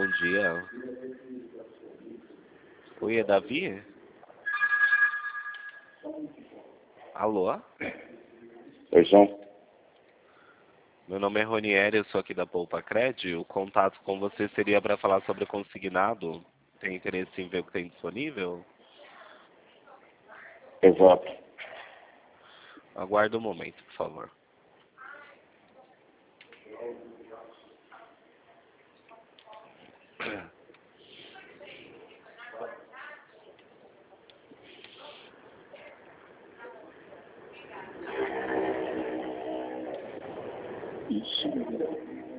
bom dia. Oi, é Davi? Alô? Oi, João. Meu nome é Ronieri, eu sou aqui da Poupa Cred. O contato com você seria para falar sobre o consignado. Tem interesse em ver o que tem disponível? Exato. Aguarde um momento, por favor. Isso.